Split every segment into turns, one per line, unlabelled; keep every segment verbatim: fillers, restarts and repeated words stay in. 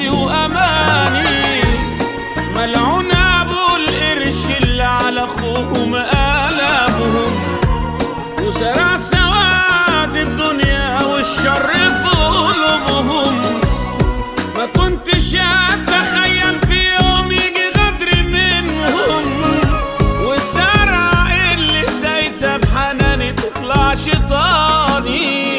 وحلمي واماني. ملعون ابو القرش اللي على اخوهم قلبهم، وزرع سواد الدنيا والشر في قلوبهم. ما كنتش اتخيل في يوم يجي غدر منهم، والزرع اللي سايته بحناني تطلع شيطاني.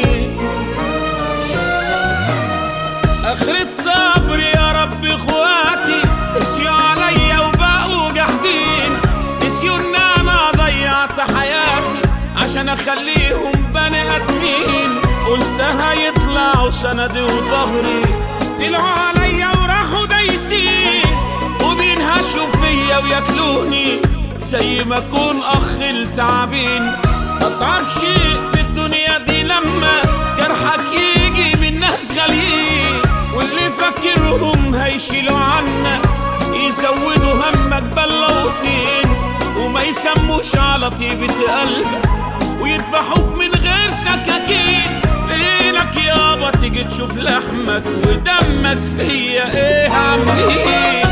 اخرة صبر يا رب اخواتي، قسيوا عليا وبقوا جاحدين، نسيوا ان انا ضيعت حياتي عشان اخليهم بني ادمين. قلت هيطلعوا سندي وظهري، طلعوا عليا وراحوا دايسين، وبينهشوا فيا وياكلوني زي ما اكون اخ التعبين. اصعب شيء في الدنيا دي لما جرحك يجي من ناس غاليين، واللي فاكرهم هيشيلوا عنك يزودوا همك بلوطين، وما يسموش على طيبة قلبك ويذبحوك من غير سكاكين. فينك يابا تيجي تشوف لحمك ودمك فيا ايه عاملين؟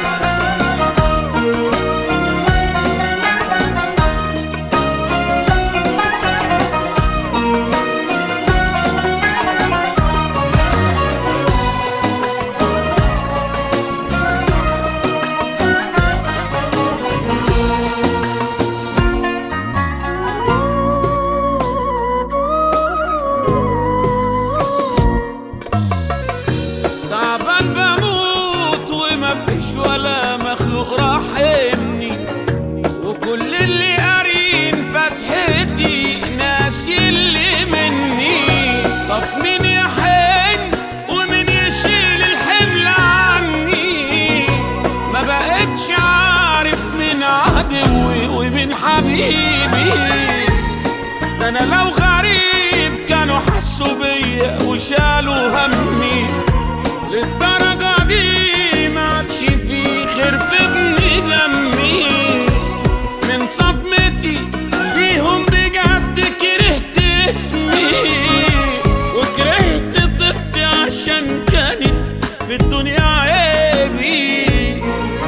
تعبان بموت ومفيش ولا مخلوق راحمني، وكل اللي قارين فتحتي ناسي اللي مني. طب مين يحن ومين يشيل الحمل عني؟ ما بقتش عارف من عدوي ومن حبيبي. ده انا لو غريب كانوا حسوا بيا وشالوا همي، للدرجة دي ما عادش في خير في ابن دمي. من صدمتي فيهم بجد كرهت اسمي، وكرهت طيبتي عشان كانت في الدنيا عيبي.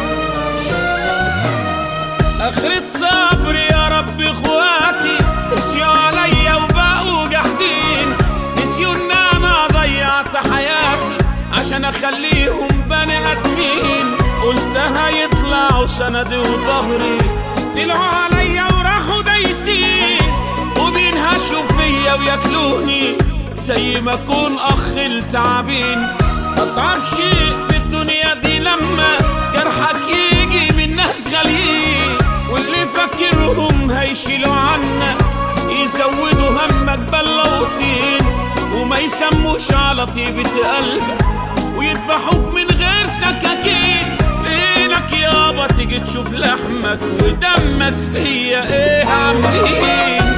اخرة صبر يا رب اخواتي، قسيوا عليا وبقوا جاحدين، نسيوا ان انا ضيعت حياتي عشان اخليهم بني ادمين. قلت هيطلعوا سندي وظهري، طلعوا عليا وراحوا دايسين، وبينهشوا فيا وياكلوني زي ما اكون اخ التعبين. اصعب شيء في الدنيا دي لما جرحك يجي من ناس غاليين، واللي فاكرهم هيشيلوا عنك يزودوا همك بلوطين، وما يسموش على طيبة قلبك ويذبحوك من غير سكاكين. فينك يابا تيجي تشوف لحمك ودمك فيا ايه عاملين؟